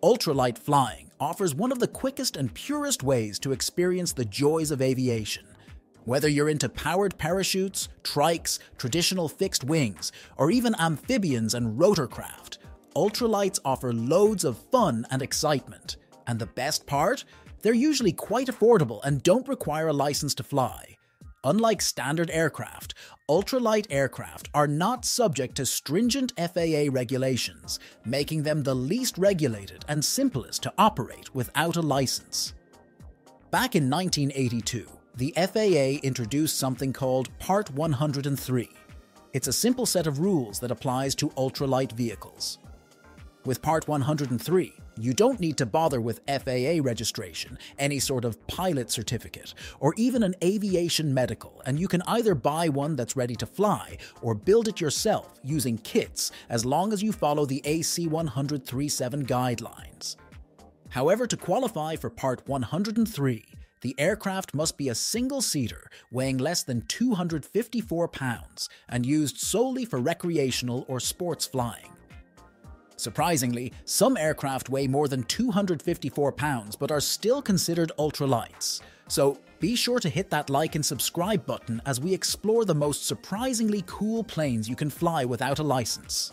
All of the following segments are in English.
Ultralight flying offers one of the quickest and purest ways to experience the joys of aviation. Whether you're into powered parachutes, trikes, traditional fixed wings, or even amphibians and rotorcraft, ultralights offer loads of fun and excitement. And the best part? They're usually quite affordable and don't require a license to fly. Unlike standard aircraft, ultralight aircraft are not subject to stringent FAA regulations, making them the least regulated and simplest to operate without a license. Back in 1982, the FAA introduced something called Part 103. It's a simple set of rules that applies to ultralight vehicles. With Part 103, you don't need to bother with FAA registration, any sort of pilot certificate, or even an aviation medical, and you can either buy one that's ready to fly or build it yourself using kits as long as you follow the AC 100-37 guidelines. However, to qualify for Part 103, the aircraft must be a single-seater weighing less than 254 pounds and used solely for recreational or sports flying. Surprisingly, some aircraft weigh more than 254 pounds but are still considered ultralights. So be sure to hit that like and subscribe button as we explore the most surprisingly cool planes you can fly without a license.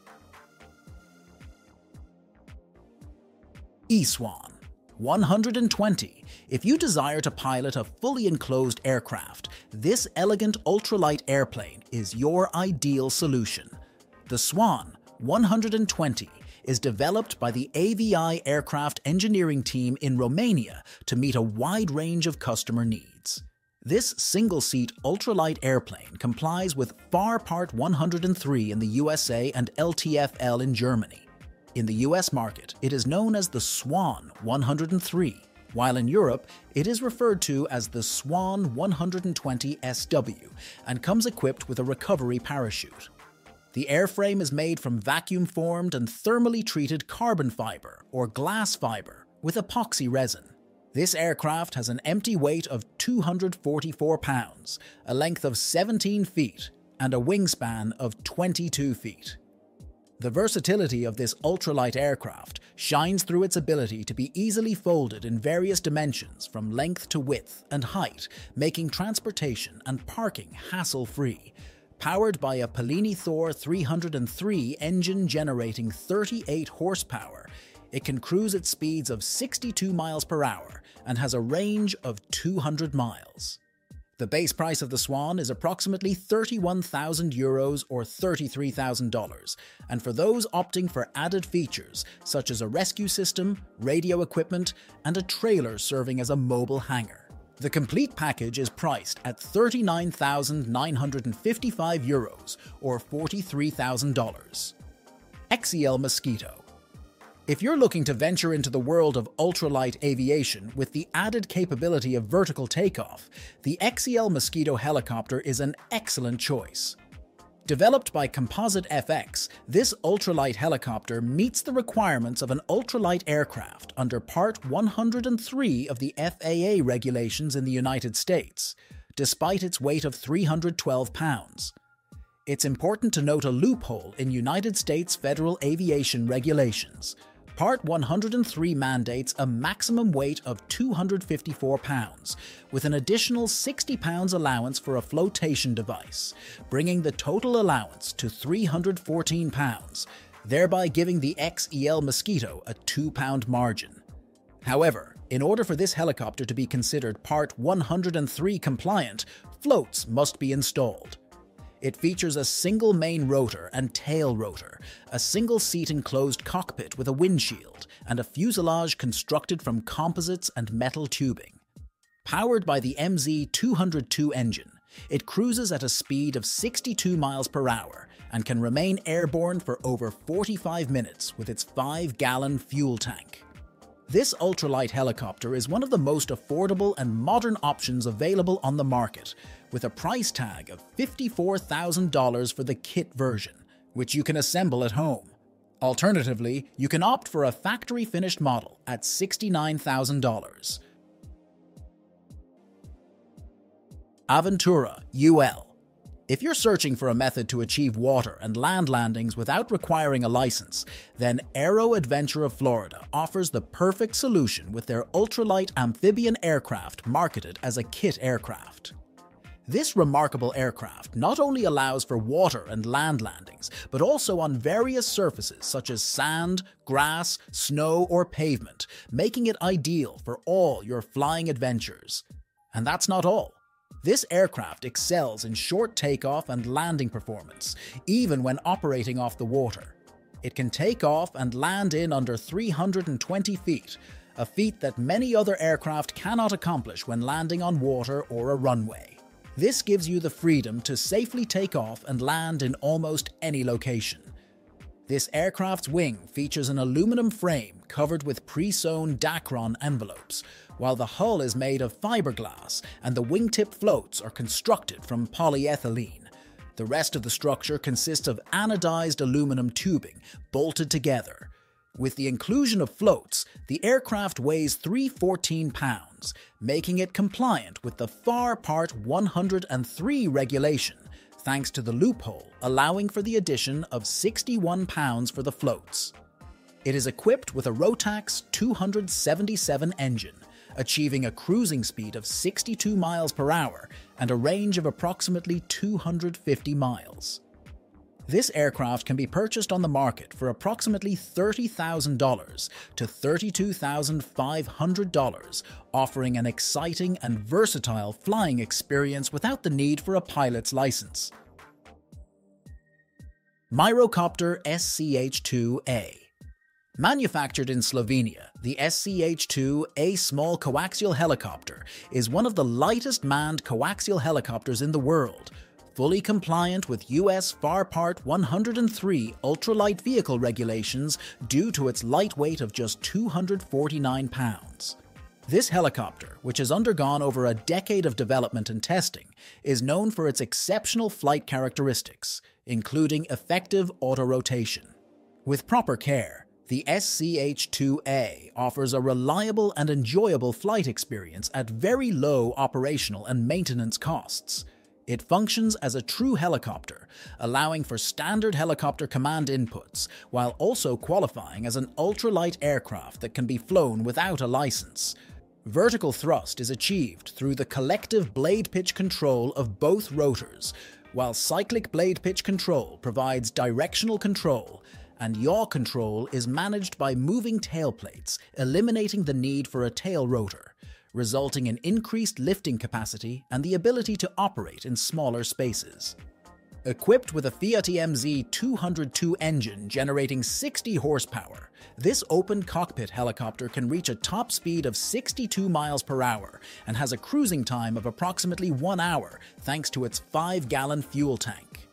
eSwan 120. If you desire to pilot a fully enclosed aircraft, this elegant ultralight airplane is your ideal solution. The Swan 120 is developed by the AVI aircraft engineering team in Romania to meet a wide range of customer needs. This single-seat ultralight airplane complies with FAR Part 103 in the USA and LTFL in Germany. In the US market, it is known as the Swan 103, while in Europe, it is referred to as the Swan 120 SW and comes equipped with a recovery parachute. The airframe is made from vacuum-formed and thermally treated carbon fiber or glass fiber with epoxy resin. This aircraft has an empty weight of 244 pounds, a length of 17 feet, and a wingspan of 22 feet. The versatility of this ultralight aircraft shines through its ability to be easily folded in various dimensions from length to width and height, making transportation and parking hassle-free. Powered by a Pellini Thor 303 engine generating 38 horsepower, it can cruise at speeds of 62 miles per hour and has a range of 200 miles. The base price of the Swan is approximately €31,000 or $33,000, and for those opting for added features such as a rescue system, radio equipment, and a trailer serving as a mobile hangar. The complete package is priced at €39,955 or $43,000. XCL Mosquito. If you're looking to venture into the world of ultralight aviation with the added capability of vertical takeoff, the XCL Mosquito helicopter is an excellent choice. Developed by Composite FX, this ultralight helicopter meets the requirements of an ultralight aircraft under Part 103 of the FAA regulations in the United States, despite its weight of 312 pounds. It's important to note a loophole in United States federal aviation regulations. Part 103 mandates a maximum weight of 254 pounds, with an additional 60 pounds allowance for a flotation device, bringing the total allowance to 314 pounds, thereby giving the XCL Mosquito a 2-pound margin. However, in order for this helicopter to be considered Part 103 compliant, floats must be installed. It features a single main rotor and tail rotor, a single-seat enclosed cockpit with a windshield, and a fuselage constructed from composites and metal tubing. Powered by the MZ-202 engine, it cruises at a speed of 62 miles per hour and can remain airborne for over 45 minutes with its 5-gallon fuel tank. This ultralight helicopter is one of the most affordable and modern options available on the market, with a price tag of $54,000 for the kit version, which you can assemble at home. Alternatively, you can opt for a factory-finished model at $69,000. Aventura UL. If you're searching for a method to achieve water and land landings without requiring a license, then Aero Adventure of Florida offers the perfect solution with their ultralight amphibian aircraft marketed as a kit aircraft. This remarkable aircraft not only allows for water and land landings, but also on various surfaces such as sand, grass, snow, or pavement, making it ideal for all your flying adventures. And that's not all. This aircraft excels in short takeoff and landing performance, even when operating off the water. It can take off and land in under 320 feet, a feat that many other aircraft cannot accomplish when landing on water or a runway. This gives you the freedom to safely take off and land in almost any location. This aircraft's wing features an aluminum frame covered with pre-sewn Dacron envelopes, while the hull is made of fiberglass and the wingtip floats are constructed from polyethylene. The rest of the structure consists of anodized aluminum tubing bolted together. With the inclusion of floats, the aircraft weighs 314 pounds, making it compliant with the FAR Part 103 regulation, thanks to the loophole allowing for the addition of 61 pounds for the floats. It is equipped with a Rotax 277 engine, achieving a cruising speed of 62 miles per hour and a range of approximately 250 miles. This aircraft can be purchased on the market for approximately $30,000 to $32,500, offering an exciting and versatile flying experience without the need for a pilot's license. Myrocopter SCH-2A. Manufactured in Slovenia, the SCH-2A small coaxial helicopter is one of the lightest manned coaxial helicopters in the world, fully compliant with US FAR Part 103 ultralight vehicle regulations due to its light weight of just 249 pounds. This helicopter, which has undergone over a decade of development and testing, is known for its exceptional flight characteristics, including effective autorotation. With proper care, the SCH-2A offers a reliable and enjoyable flight experience at very low operational and maintenance costs. It functions as a true helicopter, allowing for standard helicopter command inputs, while also qualifying as an ultralight aircraft that can be flown without a license. Vertical thrust is achieved through the collective blade pitch control of both rotors, while cyclic blade pitch control provides directional control, and yaw control is managed by moving tail plates, eliminating the need for a tail rotor, resulting in increased lifting capacity and the ability to operate in smaller spaces. Equipped with a Fiat EMZ 202 engine generating 60 horsepower, this open cockpit helicopter can reach a top speed of 62 miles per hour and has a cruising time of approximately 1 hour thanks to its 5-gallon fuel tank.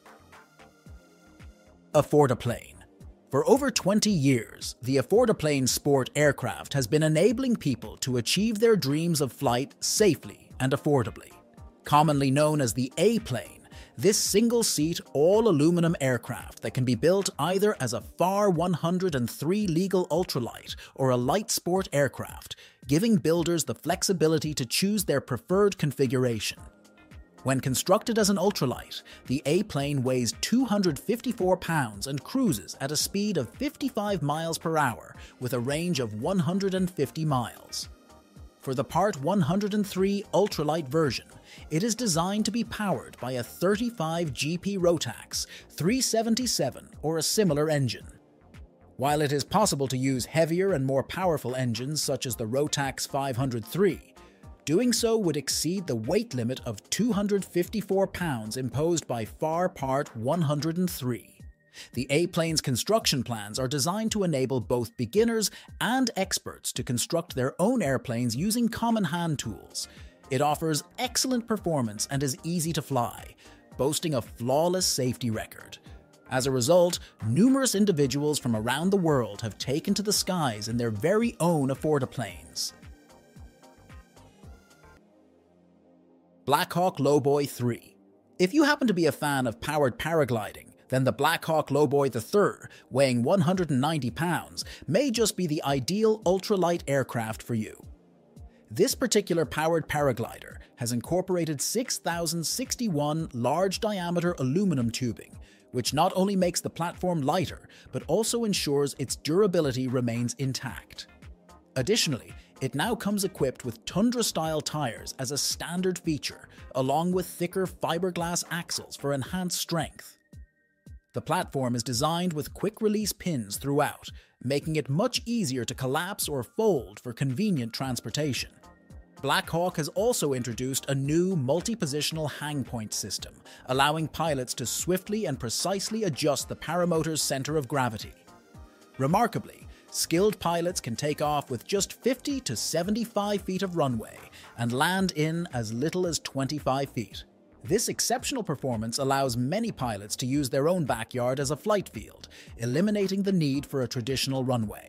Affordaplane. For over 20 years, the Affordaplane sport aircraft has been enabling people to achieve their dreams of flight safely and affordably. Commonly known as the A-plane, this single-seat, all-aluminum aircraft that can be built either as a FAR 103 legal ultralight or a light sport aircraft, giving builders the flexibility to choose their preferred configuration. When constructed as an ultralight, the A-plane weighs 254 pounds and cruises at a speed of 55 miles per hour with a range of 150 miles. For the Part 103 ultralight version, it is designed to be powered by a 35 GP Rotax 377 or a similar engine. While it is possible to use heavier and more powerful engines such as the Rotax 503, doing so would exceed the weight limit of 254 pounds imposed by FAR Part 103. The A-plane's construction plans are designed to enable both beginners and experts to construct their own airplanes using common hand tools. It offers excellent performance and is easy to fly, boasting a flawless safety record. As a result, numerous individuals from around the world have taken to the skies in their very own Affordaplanes. Black Hawk Lowboy 3. If you happen to be a fan of powered paragliding, then the Black Hawk Lowboy III, weighing 190 pounds, may just be the ideal ultralight aircraft for you. This particular powered paraglider has incorporated 6,061 large-diameter aluminum tubing, which not only makes the platform lighter, but also ensures its durability remains intact. Additionally, it now comes equipped with Tundra-style tires as a standard feature, along with thicker fiberglass axles for enhanced strength. The platform is designed with quick-release pins throughout, making it much easier to collapse or fold for convenient transportation. Black Hawk has also introduced a new multi-positional hang point system, allowing pilots to swiftly and precisely adjust the paramotor's center of gravity. Remarkably, skilled pilots can take off with just 50 to 75 feet of runway and land in as little as 25 feet. This exceptional performance allows many pilots to use their own backyard as a flight field, eliminating the need for a traditional runway.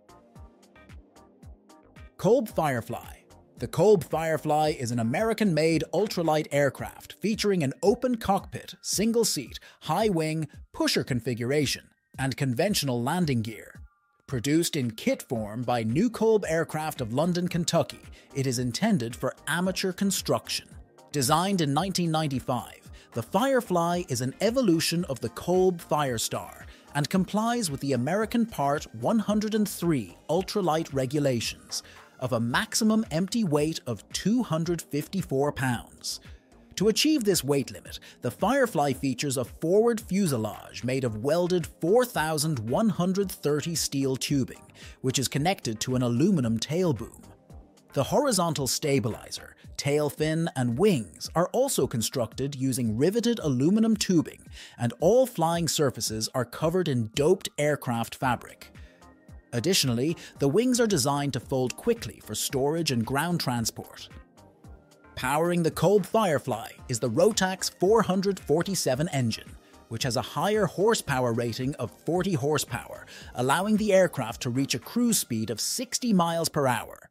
Kolb Firefly. The Kolb Firefly is an American-made ultralight aircraft featuring an open cockpit, single-seat, high-wing, pusher configuration, and conventional landing gear. Produced in kit form by New Kolb Aircraft of London, Kentucky, it is intended for amateur construction. Designed in 1995, the Firefly is an evolution of the Kolb Firestar and complies with the American Part 103 ultralight regulations of a maximum empty weight of 254 pounds. To achieve this weight limit, the Firefly features a forward fuselage made of welded 4,130 steel tubing, which is connected to an aluminum tail boom. The horizontal stabilizer, tail fin, and wings are also constructed using riveted aluminum tubing, and all flying surfaces are covered in doped aircraft fabric. Additionally, the wings are designed to fold quickly for storage and ground transport. Powering the Kolb Firefly is the Rotax 447 engine, which has a higher horsepower rating of 40 horsepower, allowing the aircraft to reach a cruise speed of 60 miles per hour.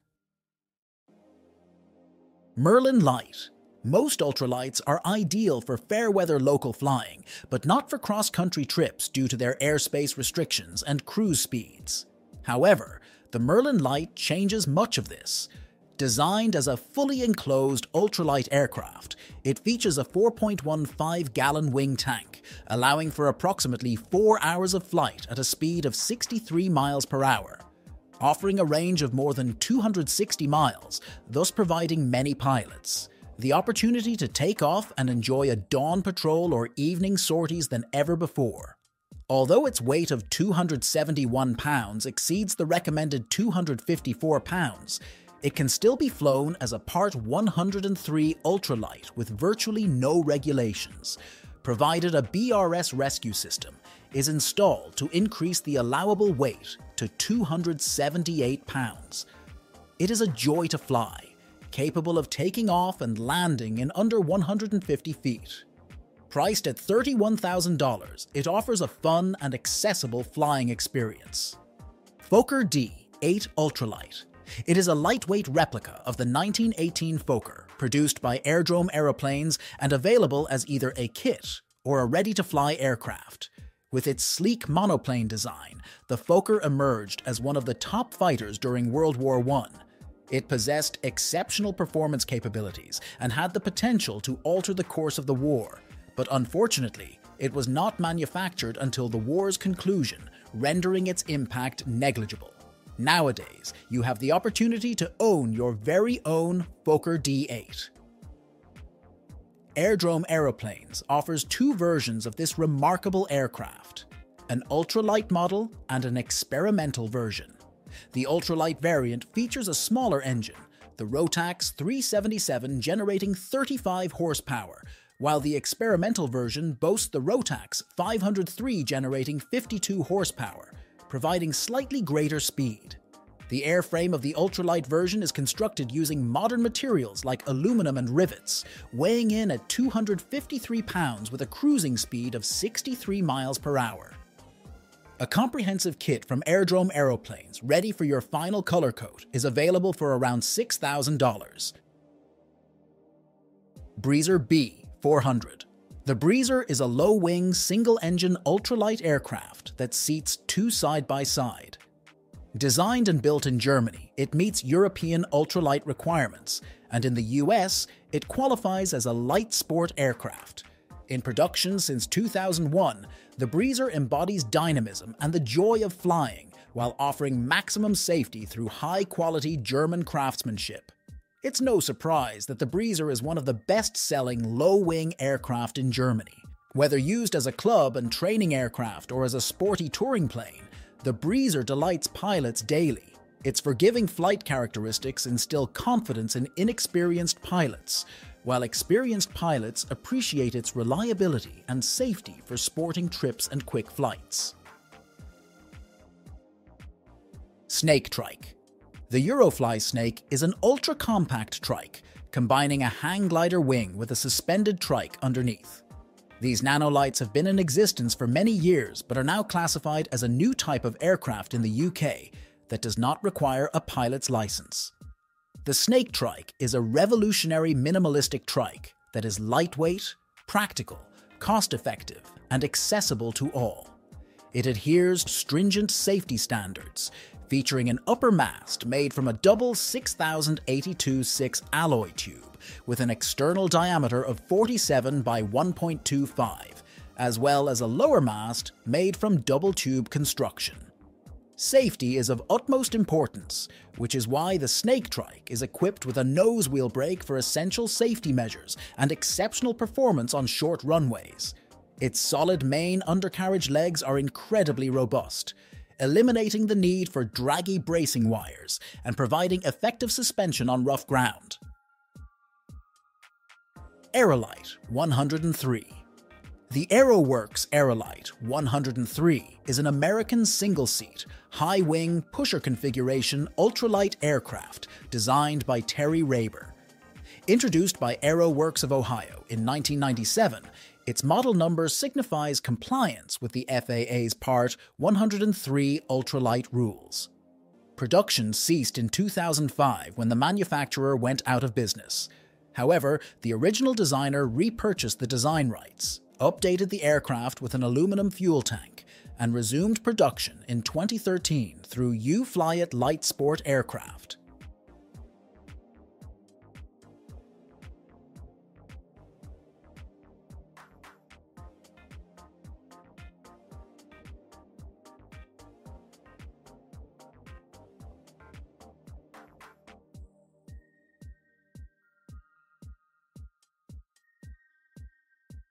Merlin Light. Most ultralights are ideal for fair-weather local flying, but not for cross-country trips due to their airspace restrictions and cruise speeds. However, the Merlin Light changes much of this. Designed as a fully enclosed ultralight aircraft, it features a 4.15-gallon wing tank, allowing for approximately 4 hours of flight at a speed of 63 miles per hour. Offering a range of more than 260 miles, thus providing many pilots the opportunity to take off and enjoy a dawn patrol or evening sorties than ever before. Although its weight of 271 pounds exceeds the recommended 254 pounds, it can still be flown as a Part 103 ultralight with virtually no regulations, provided a BRS rescue system is installed to increase the allowable weight to 278 pounds. It is a joy to fly, capable of taking off and landing in under 150 feet. Priced at $31,000, it offers a fun and accessible flying experience. Fokker D-8 Ultralight. It is a lightweight replica of the 1918 Fokker, produced by Airdrome Aeroplanes and available as either a kit or a ready-to-fly aircraft. With its sleek monoplane design, the Fokker emerged as one of the top fighters during World War I. It possessed exceptional performance capabilities and had the potential to alter the course of the war, but unfortunately, it was not manufactured until the war's conclusion, rendering its impact negligible. Nowadays, you have the opportunity to own your very own Fokker D-8. Airdrome Aeroplanes offers two versions of this remarkable aircraft, an ultralight model and an experimental version. The ultralight variant features a smaller engine, the Rotax 377 generating 35 horsepower, while the experimental version boasts the Rotax 503 generating 52 horsepower, providing slightly greater speed. The airframe of the ultralight version is constructed using modern materials like aluminum and rivets, weighing in at 253 pounds with a cruising speed of 63 miles per hour. A comprehensive kit from Airdrome Aeroplanes, ready for your final color coat, is available for around $6,000. Breezer B400. The Breezer is a low-wing, single-engine ultralight aircraft that seats two side-by-side. Designed and built in Germany, it meets European ultralight requirements, and in the US, it qualifies as a light sport aircraft. In production since 2001, the Breezer embodies dynamism and the joy of flying while offering maximum safety through high-quality German craftsmanship. It's no surprise that the Breezer is one of the best-selling low-wing aircraft in Germany. Whether used as a club and training aircraft or as a sporty touring plane, the Breezer delights pilots daily. Its forgiving flight characteristics instill confidence in inexperienced pilots, while experienced pilots appreciate its reliability and safety for sporting trips and quick flights. Snake Trike. The Eurofly Snake is an ultra-compact trike, combining a hang glider wing with a suspended trike underneath. These nanolights have been in existence for many years but are now classified as a new type of aircraft in the UK that does not require a pilot's license. The Snake Trike is a revolutionary minimalistic trike that is lightweight, practical, cost-effective, and accessible to all. It adheres to stringent safety standards, featuring an upper mast made from a double 6082-6 alloy tube with an external diameter of 47 by 1.25, as well as a lower mast made from double tube construction. Safety is of utmost importance, which is why the Snake Trike is equipped with a nose wheel brake for essential safety measures and exceptional performance on short runways. Its solid main undercarriage legs are incredibly robust, eliminating the need for draggy bracing wires and providing effective suspension on rough ground. Aerolite 103. The AeroWorks Aerolite 103 is an American single-seat, high-wing, pusher configuration ultralight aircraft designed by Terry Raber. Introduced by AeroWorks of Ohio in 1997, its model number signifies compliance with the FAA's Part 103 ultralight rules. Production ceased in 2005 when the manufacturer went out of business. However, the original designer repurchased the design rights, updated the aircraft with an aluminum fuel tank, and resumed production in 2013 through U-Flyit Light Sport Aircraft.